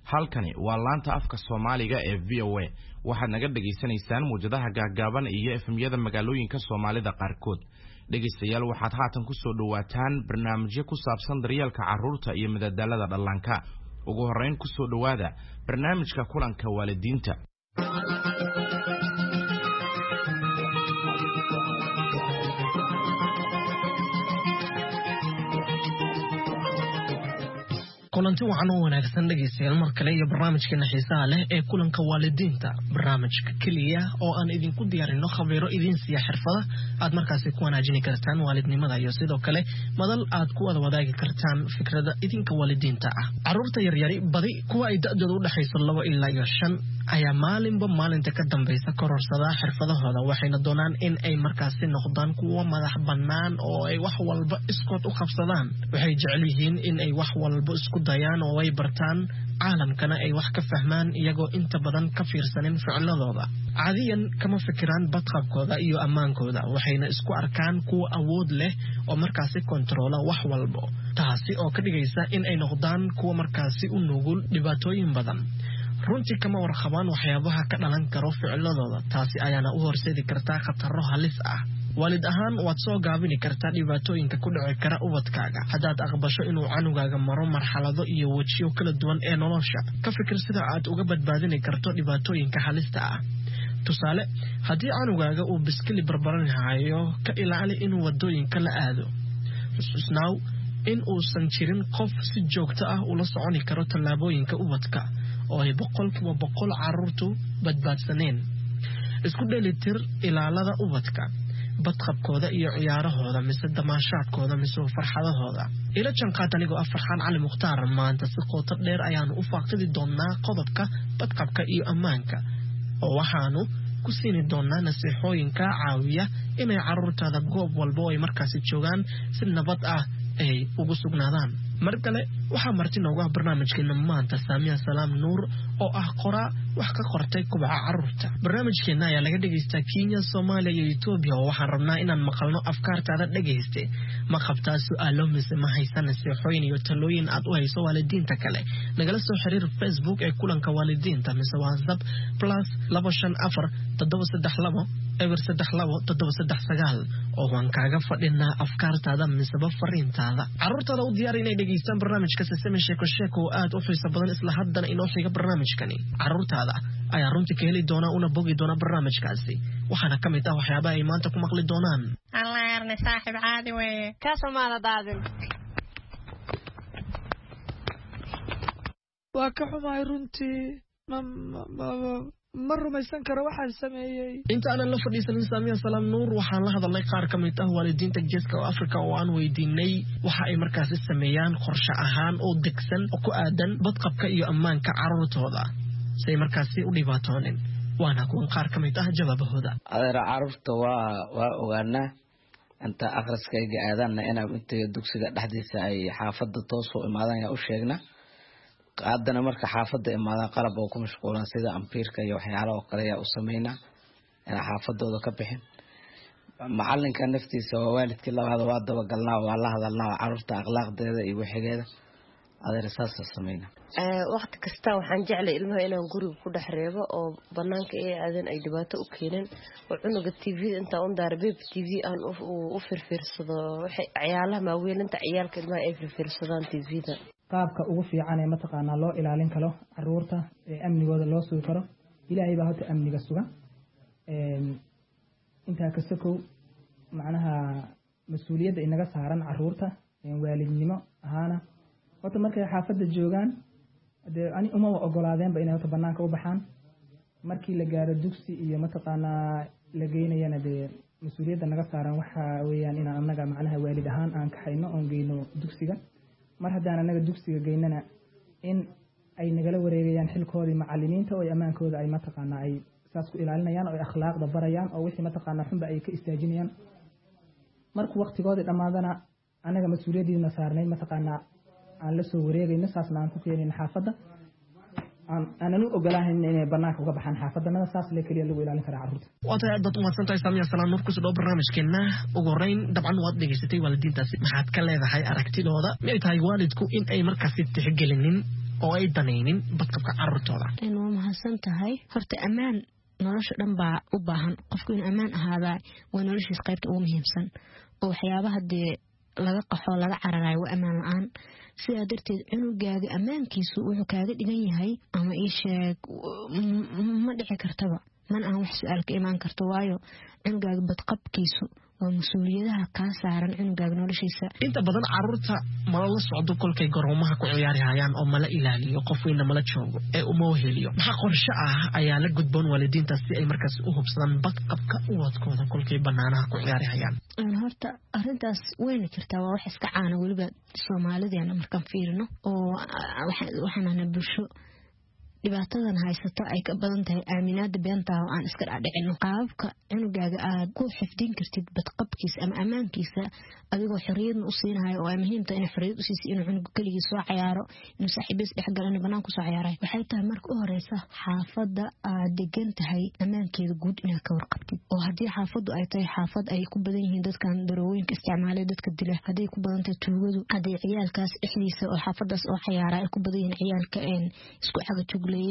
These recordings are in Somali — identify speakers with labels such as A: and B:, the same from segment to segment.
A: halkani waa laanta afka Soomaaliga ee VOA waxaad naga dhageysanaysaan muujadaha gaagaaban iyo FM-yada magaalooyinka Soomaalida qaarkood dhageystayaal waxaad haatan ku soo dhawaataan barnaamijyo ku saabsan daryeelka carruurta iyo madadaalada dhallaanka ugu horeyn ku soo dhawaada barnaamijka kulanka waalidiinta
B: kulanti waxaan u wanaagsan dhageystayaal mar kale iyo barnaamijkeena xiisaha leh ee kulanka waalidiinta barnaamijka kaliya oo aan idinku diyaarino khabiiro idin siiya xirfada aad markaasi ku wanaajin kartaan waalidnimada iyo sidoo kale madal aad ku wada wadaagi kartaan fikrada idinka waalidiinta ah carruurta yaryari badi kuwa ay da'doodu u dhaxayso 2 ilaa 5 ayaa maalinta ka dambaysa kororsada xirfadahooda waxayna doonaan in ay markaasi noqdaan kuwa madax bannaan oo ay wax walba iskood u qabsadaan waxay jecel yihiin in ay wax walba isku dayaan oo ay bartaan caalamkana ay wax ka fahmaan iyagoo inta badan ka fiirsanin ficiladooda caadiyan kama fikiraan badqabkooda iyo ammaankooda waxayna isku arkaan kuwa awood leh oo markaasi kontroola wax walba taasi oo ka dhigaysa in ay noqdaan kuwa markaasi u nugul dhibaatooyin badan runtii kama warqabaan waxyaabaha ka dhalan karo ficiladooda taasi ayaana u horseedi kartaa khataro halis ah waalid ahaan waad soo gaabini kartaa dhibaatooyinka ku dhici kara ubadkaaga haddaad aqbasho inuu canugaaga maro marxalado iyo wejiyo kala duwan ee nolosha ka fikir sida aad uga badbaadini karto dhibaatooyinka halista ah tusaale haddii canugaaga uu biskili barbaranhayo ka ilaali inuu wadooyinka la aado xusuusnaaw in uusan jirin qof si joogto ah ula soconi karo tallaabooyinka ubadka oo ay 100% carruurtu badbaadsaneen isku dheelitir ilaalada ubadka badqabkooda iyo ciyaarahooda mise damaashaadkooda mise farxadahooda ila janqaad anigoo Farxaan Cali Mukhtaar maanta si qoto dheer ayaanu u faaqidi doonaa qodobka badqabka iyo ammaanka oo waxaanu ku siini doonaa nasiixooyinka caawiya inay carruurtaada goob walba ay markaasi joogaan si nabad ah ay ugu sugnaadaan mar kale waxaa marti noogu ah barnaamijkeena maanta Saamiya Salaam Nuur oo ah qoraa wax ka qortay kubaca carruurta barnaamijkeena ayaa laga dhageystaa Kenya Soomaaliya iyo Itoobiya waxaan rabnaa inaan maqalno afkaartaada dhageyste ma qabtaa su'aalo mise ma haysan nasiixooyin iyo talooyin aad u hayso waalidiinta kale nagala soo xiriir Facebook ee kulanka waalidiinta mise WhatsApp +254 732 oo waan kaaga fadhinaa afkaartaada mise fariintaada carruurtaada u diyaar inay dhageystaan barnaamijka Sesame Sheeko aad u xiiso badan isla haddana inoo xiga barnaamijkani carruurtaada ayaa runtii ka heli doona una bogi doona barnaamijkaasi waxaana ka mid ah waxyaabaha ay maanta ku maqli doonaan
C: Allah yarne saaxiib caadi weeye ka Soomaaliya daadin
D: waa ka xumahay runtii ma rumaysan karo waxaan sameeyay
B: inta aan la fadhiisanin Saamiya Salaam Nuur waxaan la hadalnay qaar ka mid ah waalidiinta Geeska Afrika oo aan weydiinay waxa ay markaasi sameeyaan qorshe ahaan oo degsan oo ku aadan badqabka iyo ammaanka carruurtooda say markaasi u dhibaatoonin waana kuwan qaar ka mid ah jawaabahooda
E: adeer carruurta waa ogaana inta akhriskayga aadana inta dugsiga dhexdiisa ay xaafadda toos u imaadaan u sheegna qaadana marka xaafadda imaadaan qalab oo ku mashquulan sida ampiirka iyo waxyaalaha kale ayaa u sameeyna in xaafadooda ka bixin macalinka naftiisa waa waalidkii labaad waa daba galnaa waa la hadalnaa carruurta akhlaaqdeeda iyo waxigeeda adeer saas sameeyna
F: waqti kasta waxaan jeclay ilmaha inaan guriga ku dhex reebo oo banaanka ay aadan ay dhibaato u keenin oo cunuga TV inta on darbeeb TV aan u firfirsado waxay ciyaalaha maaweelinta ciyaalka ilmaha ay firfirsadaan TV-da
G: qaabka ugu fiican ee mataqaanaa loo ilaalin karo carruurta ee amnigooda loo sugi karo ilaahay baa hada amniga suga inta ka sokow macnaha mas'uuliyadda inaga saaran carruurta waalidnimo ahaana wata markay xaafadda joogaan ani uma ogolaadeenba inay wata banaanka u baxaan markii la gaaro dugsi iyo mataqaanaa la geynayana mas'uuliyadda naga saaran waxa weeyaan in anaga macnaha waalid ahaan aan ka hayno oo geyno dugsiga mar haddaan anaga dugsiga geynana in ay nagala wareegayaan xilkoodii macallimiinta oo ammaankooda ay mataqaanaa ay saas ku ilaalinayaan oo ay akhlaaqda barayaan oo wixii mataqaanaa xunba ay ka istaajinayaan markuu waqtigoodii dhammaadana anaga mas'uuliyaddiina saarnay mataqaanaa aan la soo wareegayno saasna aan ku keenayno xaafadda aanan u ogolaahayn inay banaanka uga baxaan xaafadana saas le kaliya lagu ilaalin karaa carruurta
B: waad dad umaadsantahay Saamiya Salaam Nuur kusoo barnaamijkeena ugu horeyn dabcan waad dhageysatay waalidiintaasi maxaad ka leedahay aragtidooda ma tahay waalidku in ay markaasi tixgelinin oo ay danaynin badqabka carruurtooda.
H: waa mahadsan tahay. horta ammaan nolosha dhan baa u baahan. qofku inuu ammaan ahaadaa waa noloshiisa qaybta ugu muhiimsan oo waxyaabaha dee laga qaxo laga cararayo waa ammaan la-aan. sidaa darteed cunugaaga ammaankiisu wuxuu kaaga dhigan yahay ama ii sheeg ma dhici kartaba man aan wax su-aal ka imaan karto waayo cunugaaga badqabkiisu waa mas-uuliyadaha kaa saaran cunugaaga noloshiisa.
B: inta badan carruurta mala la socdo kolkay garoomaha ku ciyaari hayaan oo mala ilaaliyo qof weyna mala joogo ee uma heliyo. maxaa qorshe ah ayaa la gudboon waalidiinta si ay markaas u hubsadaan badqabka ubadkooda kolkay banaanaha ku ciyaari hayaan?
H: horta arintaas wayna jirtaa, waa wax iska caana weliba Soomaalideena markaan fiirino oo waxaana bulsho dhibaatadan haysato ay ka badan tahay aaminaada beenta oo aan iska dhacdhicino. qaabka cunugaaga aad ku xifdin kartid badqabkiisa ama ammaankiisa adigoo xorriyad u siinayo oo ay muhiim tahay in xorriyad u siiso inuu cunugu kaligiis soo ciyaaro, inuu saaxiibadiis dhex galo, inuu banaanka soo ciyaaro. waxay tahay marka u horeysa xaafadda aad degan tahay ammaankeeda guud inaad ka warqabtid. oo haddii xaafaddu ay tahay xaafad ay ku badan yihiin dadkan darooyinka isticmaalay dadka dila, hadday ku badan tahay tuugadu, hadday ciyaalkaas dhexdiisa oo xaafadaas oo ciyaara ay ku badan yihiin ciyaalka isku xaga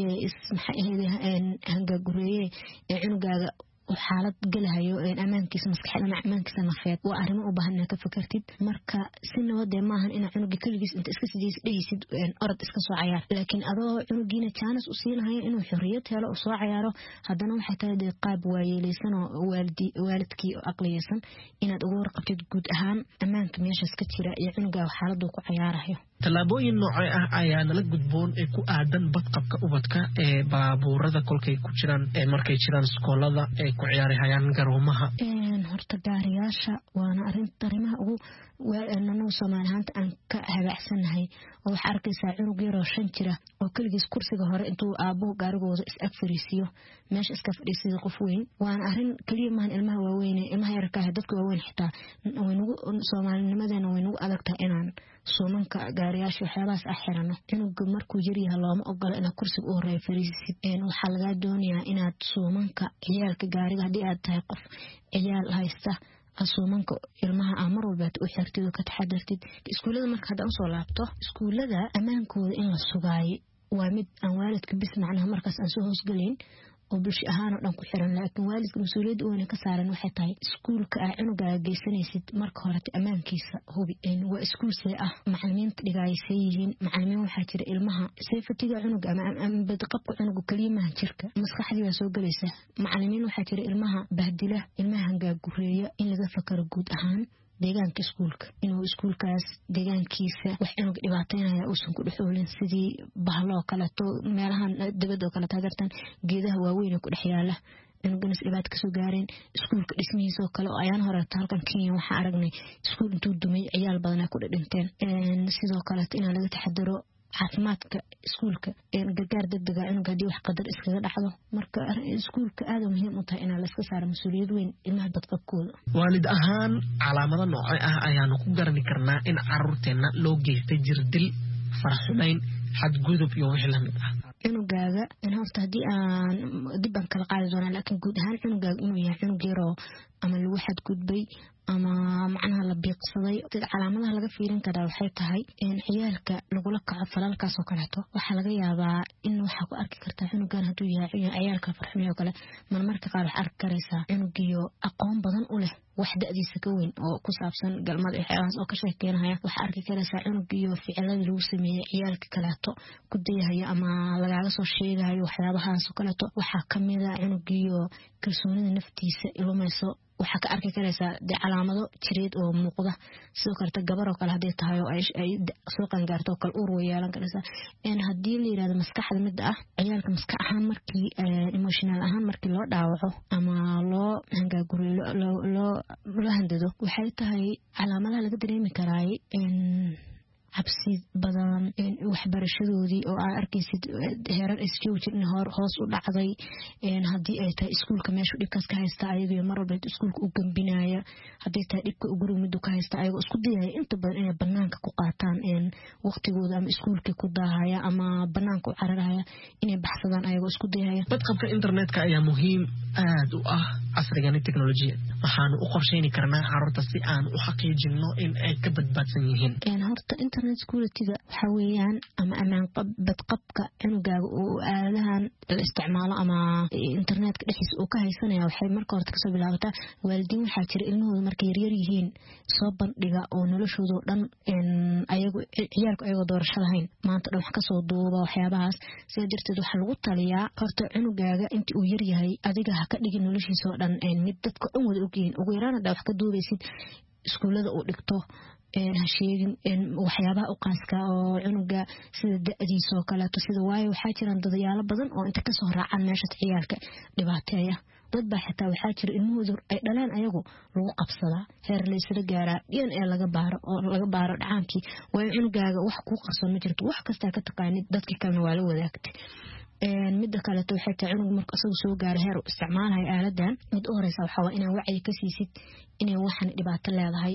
H: hangagureye cunugaaga xaalad galahayo ammaankiisa maskaxeed ama ammaankiisa nafeed waa arrimo u baahan inaad ka fakartid. marka si nabadee maahan inaad cunuga keligiis inta iska sidiis dhehaysid orod iska soo cayaar, laakiin adoo cunugiina jaanis u siinahayo inuu xorriyad helo u soo cayaaro. haddana waxay tahay dee qaab waayeelaysan oo waalidkii oo aqliyeysan inaad uga warqabtid guud ahaan ammaanka meeshaas ka jira iyo cunugaaga xaaladuu ku cayaarayo.
B: tallaabooyin noocee ah ayaa nala gudboon ee ku aadan badqabka ubadka ee baabuurada kolkay ku jiraan markay jiraan iskoolada ee ku ciyaari hayaan garoomaha?
H: horta gaariyaasha waana arrimaha ugu anagu Soomaali ahaanta aan ka hagaacsanahay. oo waxaa arkaysaa cunug yaroo 5 jira oo keligiis kursiga hore intuu aabuhu gaarigooda is ag fariisiyo meesha iska fadhiisida qof weyn. waana arrin kaliya maahan ilmaha waaweyn, ilmaha yarka ah dadka waaweyn xitaa Soomaalinimadeena way nagu adag tahay inaan suumanka gaariyaasha waxyaabahaas xirano. cunuga markuu yaryahay looma ogola inaad kursiga u horeeya fariisisid. waxaa lagaa doonayaa inaad suumanka ciyaalka gaariga haddii aad tahay qof ciyaal haysta asuumanka ilmaha mar walba u xirtid oo ka taxadartid. iskuulada marka hadda soo laabto, iskuulada ammaankooda in la sugaayo waa mid aan waalidka bis macnaha markaas aan soo hoosgalayn oo bulsho ahaan oo dhan ku xiran. laakiin waalidka mas'uuliyadda weyn ka saaran waxay tahay iskuulka aad cunugaaga geysanaysid marka hore ammaankiisa hubi. waa iskuul see ah, macallimiinta dhigaayay yihiin, macallimiin waxaa jira ilmaha safety-ga cunuga ama badqabka cunuga kaliya maahan jirka, maskaxdii waa soo galaysa. macallimiin waxaa jira ilmaha bahdila, ilmaha hangaagureeya. in laga fakaro guud ahaan deegaanka iskuulka, inuu iskuulkaas deegaankiisa wax cunug dhibaateynaya uusan ku dhexoolin sidii bahloo kaleeto meelahan dibadda oo kale taageertan geedaha waaweyn ee ku dhex yaala cunuganas dhibaato kasoo gaareen. iskuulka dhismihiisa oo kale oo ayaan horeeta halkan Kenya waxaa aragnay iskuul intuu dumay ciyaal badan ay ku dhinteen. sidoo kaleeto in laga taxadaro caafimaadka iskuulka, gargaar degdeg ah cunuga haddii wax qadar iskaga dhacdo. marka iskuulka aad muhiim u tahay in la iska saaro mas'uuliyad weyn ilmaha badqabkooda.
B: waalid ahaan calaamado noocee ah ayaanu ku garani karnaa in carruurteena loo geystay jirdil, faraxumayn, xadgudub iyo wixii la mid ah?
H: cunugaaga horta haddii aan dib aan kala qaadi doonaa, laakiin guud ahaan cunugaaga inuu yahay cunug yaroo ama lagu xadgudbay ama macnaha la biiqsaday. calaamadaha laga fiirin karaa waxay tahay ciyaalka lagula kaco falalkaas oo kaleeto. waxaa laga yaabaa in waxaa ku arki kartaa cunugan hadduu yahay ciyaalka farxumay oo kale marmarka qaar waxaa arki karaysaa cunugiyo aqoon badan u leh wax da'diisa ka weyn oo ku saabsan galmada waxyaalahaas oo ka sheekeynaya. waxaa arki karaysaa cunugiyo ficilada lagu sameeyey ciyaalka kaleeto ku dayahaya ama lagaaga soo sheegayo waxyaabahaas oo kaleeto. waxaa kamid ah cunugiyo kalsoonida naftiisa ilumayso. waxaa ka arki karaysaa calaamado jireed oo muuqda. sidoo kale gabar oo kale haday tahay oo ay soo qangaarto oo kale uur way yeelan karaysaa. haddii la yiraahdo maskaxda mid ah ciyaalka maskax ahaan markii emotional ahaan markii loo dhaawaco ama loo hangaagureeyo loo handado, waxay tahay calaamadaha laga dareemi karaay cabsi badan, waxbarashadoodii oo aad arkaysid heerar isjoojin hoos u dhacday. haddii ay tahay iskuulka meeshu dhibkaas ka haysta ayagoo mar walba iskuulka u gambinaya, haddii tahay dhibka guriga miduu ka haysta ayagoo isku dayaya inta badan inay banaanka ku qaataan waqtigooda ama iskuulka ku daahaya ama banaanka u cararaya inay baxsadaan ayagoo isku dayaya.
B: badqabka internetka ayaa muhiim aad u ah casrigani teknolojiyad. waxaanu u qorsheyni karnaa carruurta si aan u xaqiijino in ay ka badbaadsan yihiin.
H: horta internet internet security-ga waxa weeyaan ama amaan badqabka cunugaaga oo aalahan la isticmaalo ama internetka dhexdiisa uu ka haysanaya waxay marka hore ka soo bilaabataa waalidiin waxa jira ilmahooda markay yar yihiin soo bandhiga oo noloshooda dhan ayagu ciyaalku ayagoo doorasho lahayn maanta dhan wax ka soo duuba waxyaabahaas sida jirteed waxa lagu taliyaa horta cunugaaga intii uu yar yahay adiga ha ka dhigin noloshiisa oo dhan mid dadka dhan wada ogyihiin ugu yaraan wax ka duubaysid iskuulada uu dhigto ha sheegin waxyaabaha u qaaska oo cunuga sida da'diisa oo kale sida waayo waxa jiraan dadayaalo badan oo inta ka soo raacaan meesha ciyaalka dhibaateeya dad baa xitaa waxa jira ilmahoodu ay dhalaan ayagu lagu qabsadaa heer la isla gaaraa DNA laga baaro dhacaankii way cunugaaga wax ku qarsoon ma jirto wax kasta ka taqaanid dadka kalena waa la wadaagtay midda kale waxay tahay cunug marka asagu soo gaaro heer isticmaalahay aaladan mid u horeysa waxa waa inaa wacyi ka siisid inay waxan dhibaato leedahay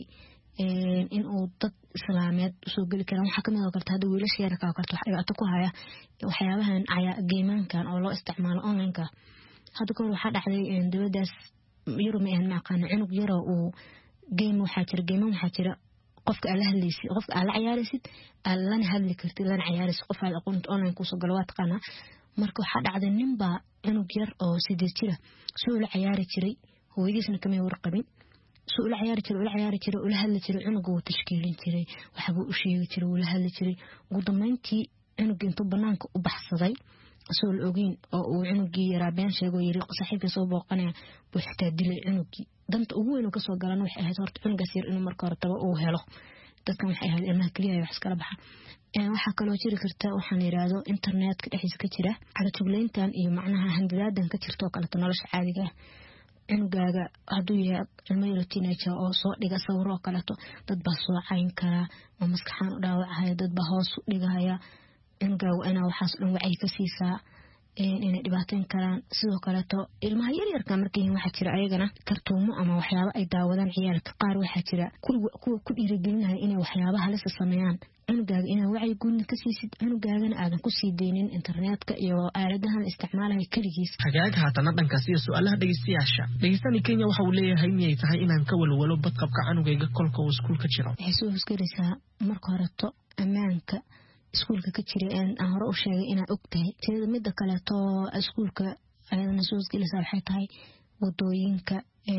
H: in uu dad islaameed soo gali karaan waxa kamid ah karta hada wiilasha yarka ka karta wax dhibaato ku haya waxyaabahan geemankan oo loo isticmaalo online-ka hada koor waxa dhacday dawladaas Yurub ma aqaan cunug yaro oo game waxa jira qofka ala hadlaysid qofka ala ciyaaraysid alana hadli kartid lana ciyaaraysid qof aad aqoonto online ku soo galo waad qana marka waxa dhacday ninba cunug yar oo 8 jira soo la ciyaari jiray hooyadiisna kama warqabin soo la ciyaari jiray oo la hadli jiray cunuga uu tashkiilin jiray waxa uu u sheegi jiray oo la hadli jiray ugu dambeyntii cunuga intuu banaanka u baxsaday soo la ogeyn oo uu cunugii yaraa been sheego yiri saaxiibkiisa soo booqanaya buu xitaa dilay cunugii danta ugu weyn oo ka soo galan waxay ahayd horta cunugaas yar inuu marka hore taba uu helo dadkan waxay ahayd ilmaha kaliya wax iskala baxa waxa kaloo jiri karta waxaan yiraahdo internetka dhexdiisa ka jira cagajugleyntan iyo macnaha handadaadan ka jirto kala nolosha caadiga cunugaaga haduu yahay ilmo yar teenager oo soo dhiga sawiro kala dad baa soo cayn kara oo maskaxan u dhaawacaya dad baa hoos u dhigaya cunugaaga inaa waxaas dhan wacyi ka siisaa inay dhibaateyn karaan sidoo kale ilmaha yaryarka markay waxa jira ayagana kartuumo ama waxyaabo ay daawadaan ciyaalka qaar waxa jira kuwa ku dhiirigelinaya inay waxyaabaha la sameeyaan cunugaaga inaa wacyi guud ka siisid cunugaagana aadan ku sii deynin internetka iyo aaladahan isticmaalaya kaligiis
B: hagaag haatana dhankaas iyo su'aalaha dhageystayaasha Kenya waxa uu leeyahay miyay tahay inaan ka walwalo badqabka cunugayga kolka uu iskuulka jiro
H: waxay soo hosgaraysaa marka hore ammaanka iskuulka ka jira aan hore u sheegay inaan ogtahay sida midda kale iskuulka ayadana soo hosgaraysaa waxay tahay wadooyinka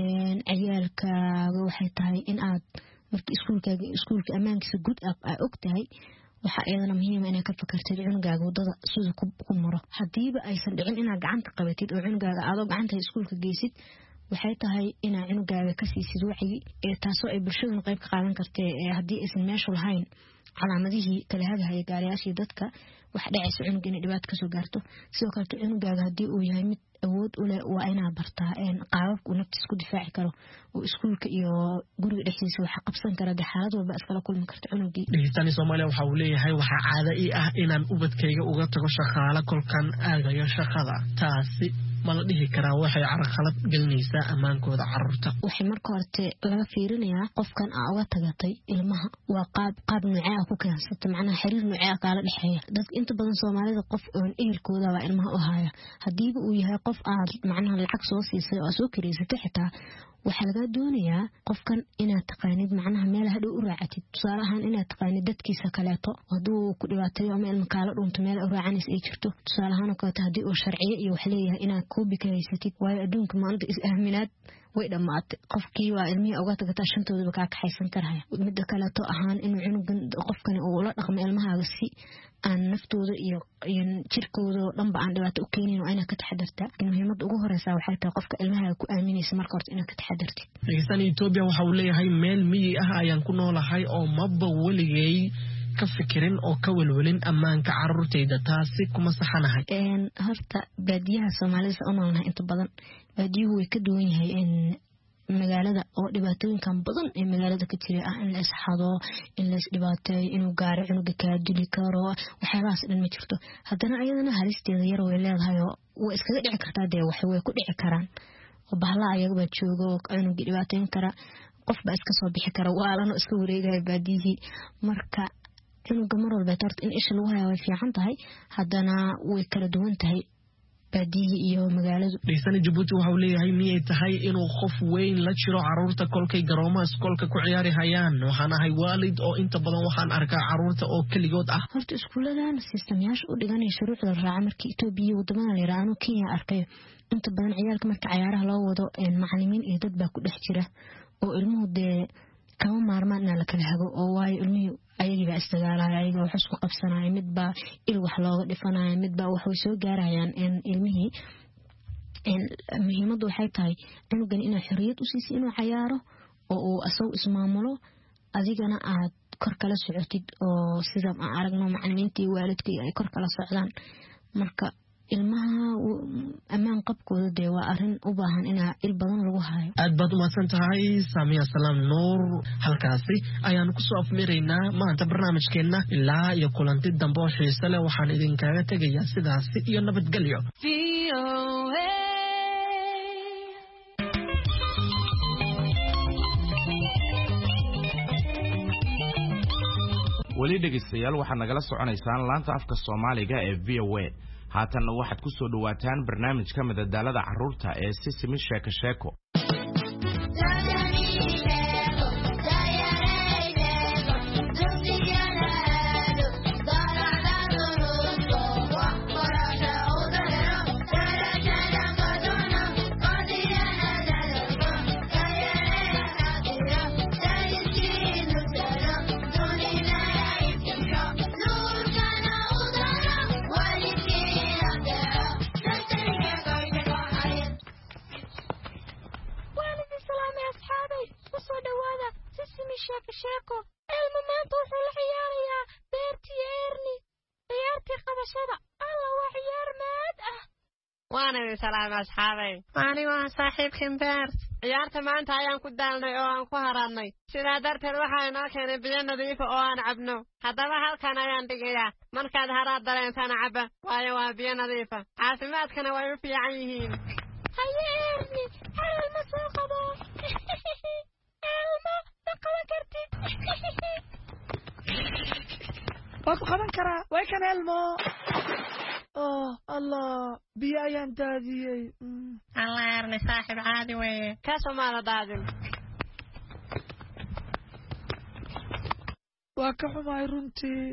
H: ciyaalkaaga waxay tahay in aad markii iskuulka amaankiisa guud ah ogtahay waxa ayadana muhiim ah inaad ka fakartid cunugaaga wadada sida ku maro hadiiba aysan dhicin inaad gacanta qabatid oo cunugaaga aad gacanta iskuulka geysid waxay tahay inaad cunugaaga ka siisid wacyi taasoo ay bulshada qayb ka qaadan kartay hadii aysan meesha lahayn calaamadihii kala hagaya gaariyaashii dadka wax dhacaysa cunug inay dhibaato ka soo gaarto sidoo kale cunugaaga hadii uu yahay mid awood u leh waa inaad bartaa qaababka uu naftiisa ku difaaci karo oo iskuulka iyo guriga dhexdiisa waxa qabsan kara xaalad walba iskala kulmi karta cunugii
B: dhigitaani Soomaaliya waxa uu leeyahay waxa caado ah inaan ubadkayga uga tago shaqaale kolkan aadayo shaqada taasi ma la dhihi karaa waxay carqalad gelinaysaa amaankooda carruurta
H: waxay marka hore laga fiirinayaa qofkan uga tagatay ilmaha waa qaab nuucay ku keensato macnaha xiriir nuucay kala dhaxeeya dadka inta badan Soomaalida qof oo ehelkooda waa ilmaha u haya hadii uu yahay qof aad macnaha lacag soo siisay oo soo kireysatay xitaa waxa laga doonayaa qofkan inaad taqaanid macnaha meel hadhow u raacatid tusaalahan inaad taqaanid dadkiisa kaleeto haduu ku dhibaateeyo ama ilmo kala dhunto meel u raacanis ay jirto tusaalahan oo kale hadii uu sharciye iyo wax leeyahay inaad koobi ka haysatid waayo adduunka maanta is ahminaad way dhamaatay qofkii waa ilmihi uga tagata shantooda ka kaxaysan karaya midda kale ahaan inuu cunugan qofkan uu la dhaqmo ilmahaaga si aan naftooda iyo jirkooda dhanba aan dhibaato u keenin oo ayna ka taxadarta muhiimada ugu horeysa waxay tahay qofka ilmahaaga ku aaminaysa marka hore inaad ka taxadartid
B: dhageystayaasha Ethiopia waxa uu leeyahay meel miyi ah ayaan ku noolahay oo maba waligay ka fikirin oo ka walwalin ammaanka carruurtayda taasi kuma saxanahay
H: horta baadiyaha Soomaalida oo noolnahay inta badan baadiyuhu way ka duwan yahay magaalada oo dhibaatooyinkan badan ee magaalada ka jira in la isxado in la isdhibaateeyo inuu gaaro cunuga ka dili karo waxyaalahaas dhan ma jirto haddana ayadana halisteeda yar way leedahay oo way iskaga dhici kartaa dee way ku dhici karaan oo bahla ayaga baa jooga oo cunuga dhibaateyn kara qof baa iska soo bixi kara waalano iska wareegaya baadiyihii marka cunuga mar walba in isha lagu hayo way fiican tahay haddana way kala duwan tahay baadiyi iyo magaaladu
B: dhisan Djibouti waxa uu leeyahay miyay tahay inuu qof weyn la jiro caruurta kolkay garoomaha iskoolka ku ciyaari hayaan waxaan ahay waalid oo inta badan waxaan arkaa caruurta oo kaligood ah
H: horta iskuuladan systemyaasha u dhiganay shuruucda raaca markii Itoobiya wadamada Iiraano Kenya arkay inta badan ciyaalka marka ciyaaraha loo wado macallimiin iyo dad baa ku dhex jira oo ilmuhu kama maarmaan la kala hago oo way ilmuhu ayaga istagaalaya ayaga wax isku qabsanaya midba il wax looga dhifanaya midba wax way soo gaarayaan ilmihii muhiimadu waxay tahay cunugan inuu xorriyad u siiso inuu ciyaaro oo uu asaw ismaamulo adigana aad kor kala socotid oo sida aan aragno macallimiintii waalidkii ay kor kala socdaan marka ilmaha amaan qabkooda waa arin u baahan in il badan lagu hayo
B: aad baad u mahadsan tahay Saamiya Salaam Nuur halkaasi ayaan ku soo afmeeraynaa maanta barnaamijkeena ilaa iyo kulanti dambe oo xiiso leh waxaan idinkaga tagayaa sidaas iyo nabadgelyo
A: weli dhegeystayaal waxaad nagala soconaysaan laanta afka Soomaaliga ee VOA haatanna waxaad ku soo dhawaataan barnaamijka madadaalada carruurta ee Sisimi Sheeko Sheeko
C: sheeko ilmo maanta wuxuu la ciyaarayaa beertii eerni ciyaartii qabashada alla waa ciyaar maad ah waana idin salaam asxaabay anigu waa saaxiibkin beert ciyaarta maanta ayaan ku daalnay oo aan ku haraadnay sidaa darteed waxaa inoo keenay biyo nadiif oo aan cabno haddaba halkan ayaan dhigayaa markaad haraad dareentana cabba waayo waa biyo nadiifa caafimaadkana way u fiican yihiin haye eerni elma soo qabo elma qaban kartid
D: waa ku qaban karaa way kan elmo allah biyo ayaan daadiyey
C: allah erni saaxiib caadi weeye kaasoo maala daadin
D: waa ka xumahay runtii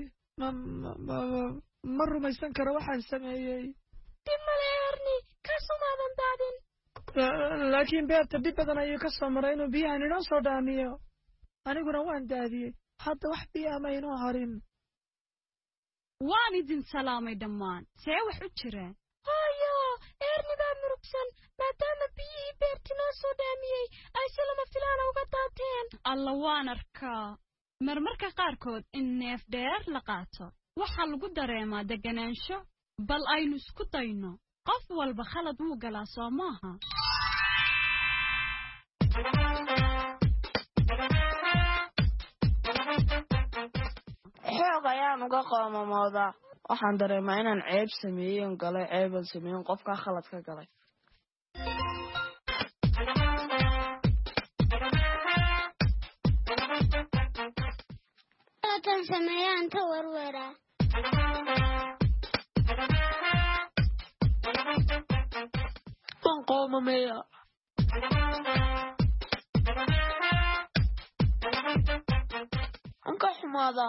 D: ma rumaysan karo waxaan sameeyey
C: dib male erni kaasoo maadan daadin
D: laakiin beerta dhib badan ayuu ka soo maray inuu biyahan inoo soo dhaamiyo aniguna waan daadiyey hadda wax biyo ama inoo harin
I: waan idin salaamay dhammaan see wax u jiraan
C: hooyo eerni baa murugsan maadaama biyihii beerti noo soo dhaamiyey ay si lama filaana uga daateen
I: alla waan arkaa marmarka qaarkood in neef dheer la qaato waxaa lagu dareemaa deganaansho bal aynu isku dayno qof walba khalad wuu galaa soo maaha
J: xoog ayaan uga qoomamoodaa waxaan dareemaa inaan ceeb sameeyen galay ceeban sameeyen qofkaa khalad ka galay
K: tan sameeyaan ta warweeraa
D: waan qoomameeya
J: anka xumaada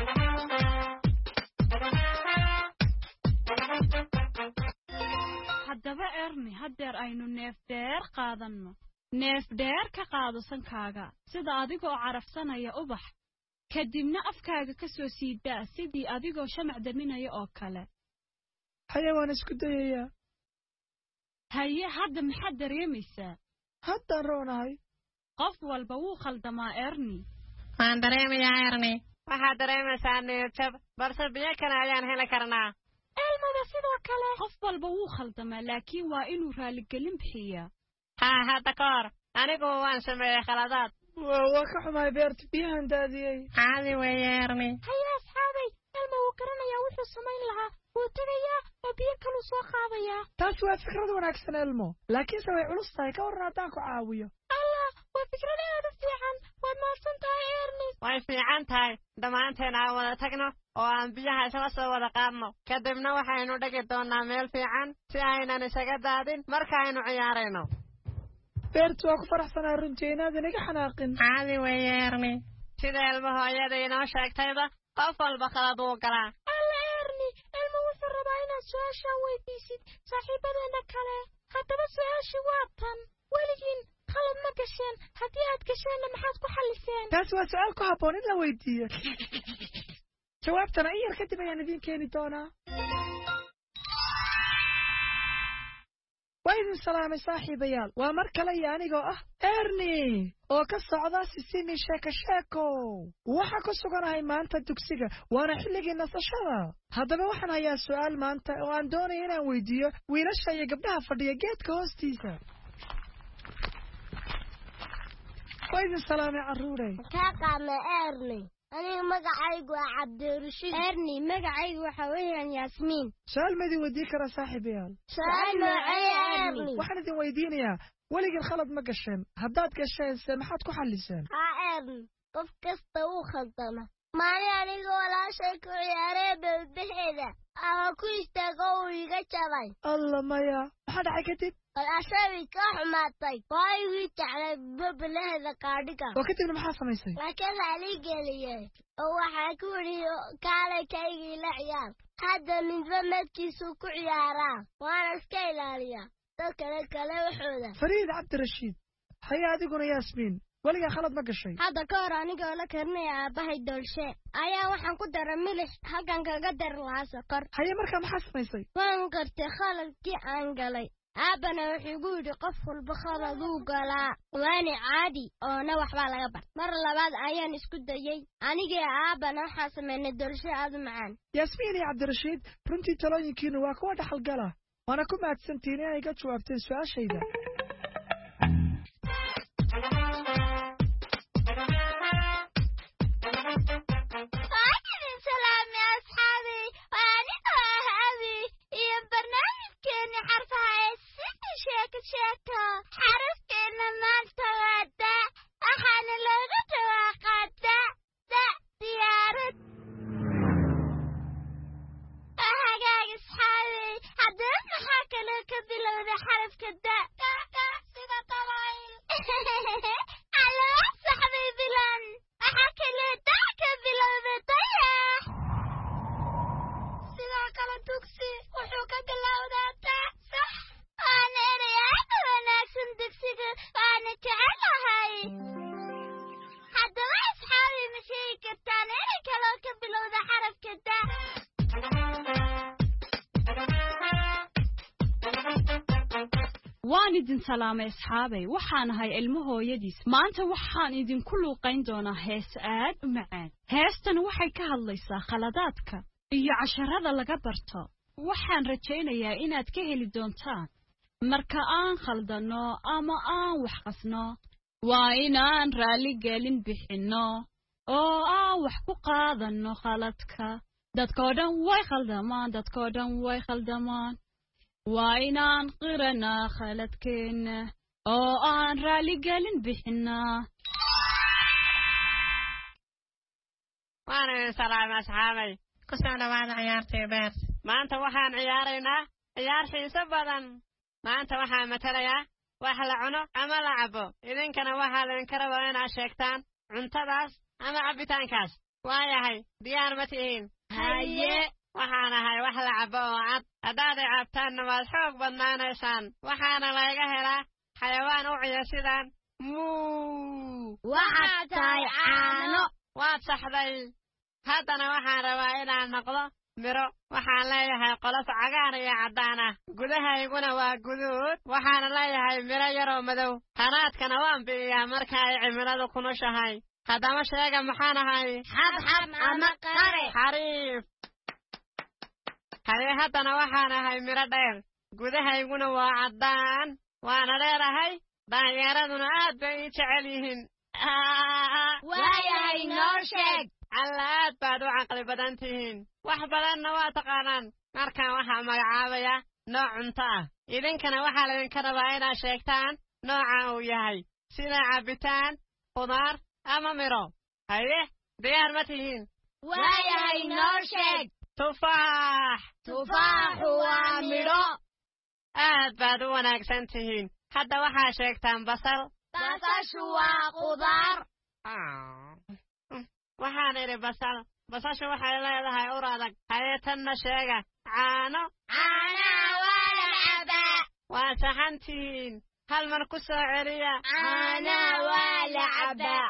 I: haddaba erni haddeer aynu neef dheer qaadanno neef dheer ka qaado sankaaga sida adigoo carafsanaya ubax kadibna afkaaga ka soo siidaa sidii adigoo shamac daminaya oo kale
D: haye waan isku dayayaa
I: haye hadda maxaad dareemaysaa
D: haddaan roonahay
I: qof walba wuu khaldamaa erni
C: waan dareemayaa erni waxaad dareemaysaa niyadjab balse biyo kale ayaan heli karnaa elmada sidoo kale
I: qof walba wuu khaldamaa laakiin waa inuu raaligelin bixiyaa
C: hadda ka hor anigu waan sameeyey khaladaad
D: waa ka xumahay beerta biyahan daadiyey
C: caadi weeye erni haye asxaabay elma wuu garanayaa wuxuu samayn lahaa wuu tegayaa oo biyo kaluu soo qaadayaa
D: taas waa fikrad wanaagsan elmo laakiinse way culus tahay ka warran haddaan ku caawiyo
C: allah waa fikrad aad u fiican waad mahadsan tahay erni way fiican tahay dhammaanteen aan wada tagno oo aan biyaha isla soo wada qaadno kadibna waxaynu dhigi doonaa meel fiican si aynan isaga daadin marka aynu ciyaarayno
D: beertu waa ku faraxsanaa runtii inaad inaga xanaaqin
C: caadi weeyeerni sida ilmo hooyada inoo sheegtayba qof walba khalad uu galaa
K: alla erni ilmo wuxuu rabaa inaad su-aashaan weydiisid saaxiibadeena kale haddaba su-aashii waa tan weligiin khalad ma gasheen haddii aad gasheenna maxaad ku xalliseen
D: taasi waa su-aal ku habboon in la weydiiyo jawaabtana in yar kadib ayaan idiin keeni doonaa waa idin salaamay saaxiibayaal waa mar kale iyo anigoo ah erni oo ka socda sisimi sheeko waxaa ku suganahay maanta dugsiga waana xilligii nasashada haddaba waxaan hayaa su-aal maanta oo aan doonaya inaan weydiiyo wiilasha iyo gabdhaha fadhiya geedka hoostiisa waa idin salaamay carruurey
K: kaa qaadna erni aniga magacaygu waa cabdirashiid erni magacaygu waxa weeyaan yaasmiin
D: su-aal ma idin weydiin karaa saaxiibayaal
K: su-aal noocee erni
D: waxaan idin weydiinayaa weligiin khalad ma gasheen haddaad gasheen se maxaad ku xalliseen
K: haa erni qof kasta wuu khaldama maalin aniga walaashay ku ciyaaree beelbaheeda ama ku istaago uu iga jabay
D: alla maya maxaa dhacay kadib
K: walaashay way ka xumaatay waa igu jeclay babalaheeda qaadhiga
D: oo kadibna maxaa samaysay
K: laakiin laalii geliyey oo waxaa ku yidhi kaalay kaygii la ciyaar hadda midba madkiisuu ku ciyaaraa waana iska ilaaliyaa dad kale waxooda
D: fariid cabdirashiid haya adiguna yaasmiin weligaa khalad ma gashay
K: hadda ka hor anigoo la karinaya aabbahay doolshe ayaa waxaan ku dara milix halkan kaga dari lahaa sokor
D: haye markaa maxaa samaysay
K: waan gartay khaladkii aan galay aabbana wuxuu igu yidhi qof walba khaladuu galaa waani caadi oona waxbaa laga bar mar labaad ayaan isku dayey anigii aabbana waxaan samaynay doolshe aad u macaan
D: yaasmiin iyo cabdirashiid runtii talooyinkiina waa kuwa dhaxalgala waana ku mahadsantihiin inay ka jawaabteen su-aashayda
K: xarafkeena maanta waa da waxaana looga dhawaaqaa da diyaarad hagaag asxaabey haddaba maxaa kale ka bilowda xarafka da sida dabayl aloo saxbay bilan waxaa kale da ka bilowda dayax sidoo kale dugsi wuxuu ka bilowdaa da sax waana erey aad u wanaagsan dugsiga waana jecelahay haddaba asxaabi ma sheegi kartaan erey kaloo ka bilowda xarafka da
I: waan idin salaamay asxaabay waxaan ahay ilmo hooyadiis maanta waxaan idinku luuqayn doonaa hees aad u macaan heestan waxay ka hadlaysaa khaladaadka iyo casharada laga barto waxaan rajaynayaa inaad ka heli doontaan marka aan khaldanno ama aan wax qasno waa inaan raaligelin bixinno oo aan wax ku qaadanno khaladka dadkoo dhan way khaldamaan waa inaan qiranaa khaladkeenna oo aan raaligelin bixinnaa
C: waana idin salaamay asxaabay ku soo dhawaada ciyaartii beer maanta waxaan ciyaaraynaa ciyaar xiiso badan maanta waxaan matalayaa wax la cuno ama la cabo idinkana waxaa laydinka rabaa inaad sheegtaan cuntadaas ama cabbitaankaas waayahay diyaar ma tihiin haye waxaan ahay wax la cabo oo cad haddaad i cabtaanna waad xoog badnaanaysaan waxaana layga helaa xayawaan u ciya sidaan muu
K: waxaad tahay caano
C: waad saxday haddana waxaan rabaa inaan noqdo miro waxaan leeyahay qolof cagaar iyo caddaan ah gudahayguna waa guduud waxaana leeyahay miro yaroo madow qanaadkana waan bi'iyaa marka ay cimiladu kulushahay haddama sheega maxaan ahay
K: xabxab ama qare
C: xariif haye haddana waxaan ahay miro dheer gudahayguna waa caddaan waana leedahay daanyeeraduna aad bay ii jecel yihiin
K: waayahay noo sheeg
C: alla aad baad u caqli badan tihiin wax badanna waa taqaanaan markaan waxaa magacaabaya nooc cunto ah idinkana waxaa laydinka rabaa inaad sheegtaan nooca uu yahay sida cabbitaan khudaar ama miro haye diyaar ma tihiin
K: waayahay noo sheeg
C: tufaax
K: tufaaxu waa midho
C: aad baad u wanaagsan tihiin hadda waxaa sheegtaan basal
K: basashu waa qudaar
C: waxaan idhi basashu waxay leedahay ur adag hayeetanna sheega caano
K: caanaha waa la cabaa
C: waa saxan tihiin hal mar ku soo celiya
K: caanaha waa la cabaa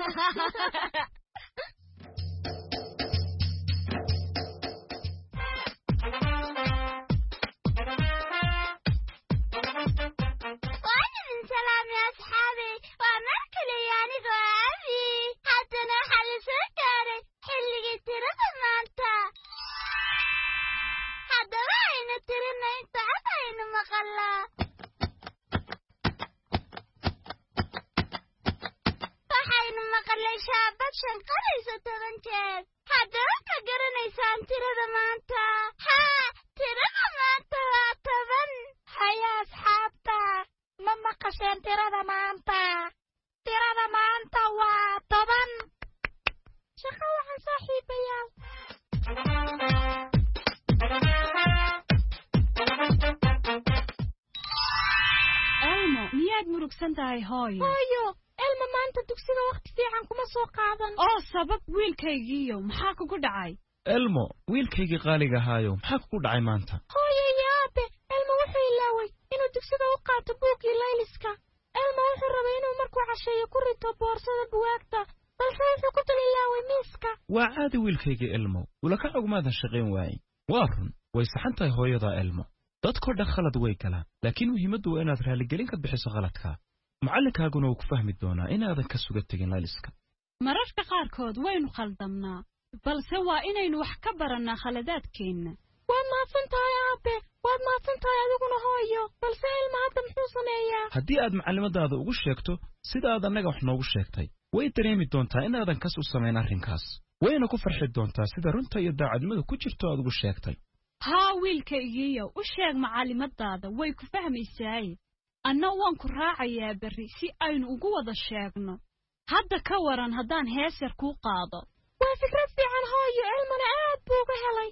I: hooyo elma maanta dugsiga waqti fiican kuma soo qaadan oo sabab wiilkaygiiyo maxaa kugu dhacay
L: elmo wiilkaygii qaaliga ahaayo maxaa kugu dhacay maanta
I: hooyo iyo aabe elma wuxuu ilaaway inuu dugsiga u qaato buuggii layliska elma wuxuu rabay inuu markuu casheeyo ku rito boorsada buwaagta balse wuxuu ku dul ilaaway miiska
L: waa caadi wiilkaygii elmo ulakac ugmaadan shaqayn waayin waa run way saxan tahay hooyadaa elmo dadkoo dhan khalad way galaan laakiin muhiimaddu waa inaad raaligelin ka bixiso khaladkaa macallinkaaguna wuu ku fahmi doonaa inaadan ka suga tegin layliska
I: mararka qaarkood waynu khaldamnaa balse waa inaynu wax ka barannaa khaladaadkeenna waad mahadsan tahay aabe waad mahadsan tahay adiguna hooyo balse ilma hadda muxuu sameeyaa
L: haddii aad macallimadaada ugu sheegto sida aad annaga wax noogu sheegtay way dareemi doontaa inaadan kas u samayn arrinkaas wayna ku farxi doontaa sida runta iyo daacadnimadu ku jirto aad ugu sheegtay
I: haa wiilkaygiiyo u sheeg macallimadaada way ku fahmaysaaye anna waan ku raacayaa berri si aynu ugu wada sheegno hadda ka waran haddaan hees yar kuu qaado waa fikrad fiican hooyo elmana aad buu uga helay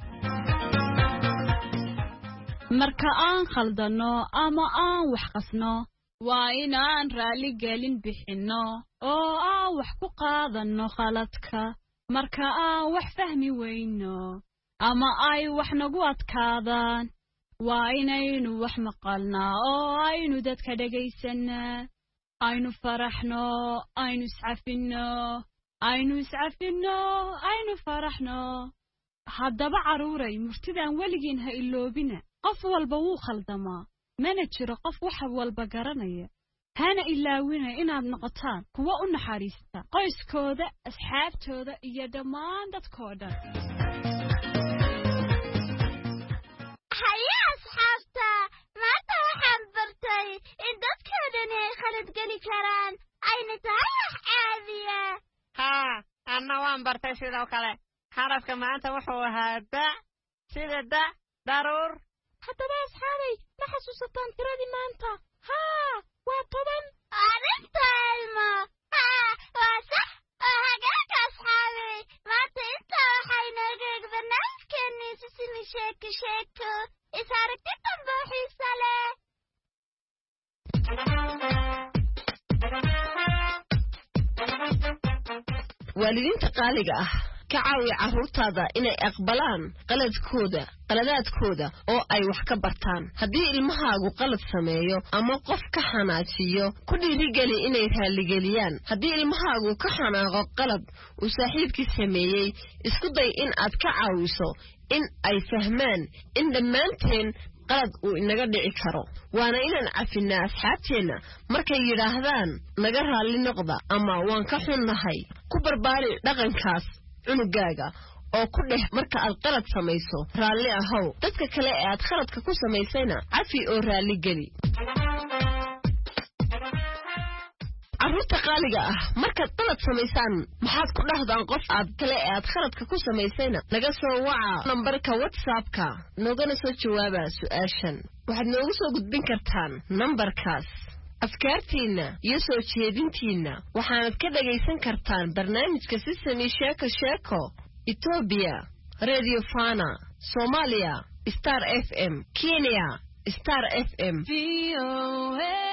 I: marka aan khaldanno ama aan wax qasno waa inaan raaligelin bixinno oo aan wax ku qaadanno khaladka marka aan wax fahmi weyno ama ay wax nagu adkaadaan waa inaynu wax maqalnaa oo aynu dadka dhagaysannaa aynu faraxno aynu faraxno haddaba carruuray murtidaan weligiin ha iloobina qof walba wuu khaldamaa mana jiro qof wax walba garanaya hana ilaawina inaad noqotaan kuwa u naxariista qoyskooda asxaabtooda iyo dhammaan dadkoo dhan
K: in dadkoo dhan ay khalad geli karaan ayna tahay wax caadiya
C: haa anna waan bartay sidoo kale xarafka maanta wuxuu ahaa da sida da daruur
I: haddaba asxaabay ma xasuusataan tiradii maanta haa waa 10
K: arrinta ilmo haa waa sax oo hagaagka asxaabay maanta intaa waxay nooga eeg barnaamijkeennii sisimi sheeko is aragti dambe oo xiisa leh
F: waalidiinta qaaliga ah ka caawiya carruurtaada inay aqbalaan qaladaadkooda oo ay wax ka bartaan haddii ilmahaagu qalad sameeyo ama qof ka xanaajiyo ku dhiirigeli inay raaligeliyaan haddii ilmahaagu ka xanaaqo qalad uu saaxiibkii sameeyey isku day in aad ka caawiso in ay fahmaan in dhammaanteen qalad uu inaga dhici karo waana inaan cafinaa asxaabteenna markay yidhaahdaan naga raalli noqda ama waan ka xunnahay ku barbaari dhaqankaas cunugaaga oo ku dheh marka aad qalad samayso raalli ahow dadka kale ee aad khaladka ku samaysayna cafi oo raalli geli carruurta qaaliga ah markaad qalad samaysaan maxaad ku dhahdaan qof aad kale ee aad khaladka ku samaysayna naga soo waca nambarka whatsappka noogana soo jawaaba su'aashan waxaad noogu soo gudbin kartaan nambarkaas
M: afkaartiina iyo soo jeedintiina waxaanad ka dhagaysan kartaan barnaamijka Sisami Sheeko Sheeko Ethiopia Radio Fana Somalia Star FM Kenya Star FM VOA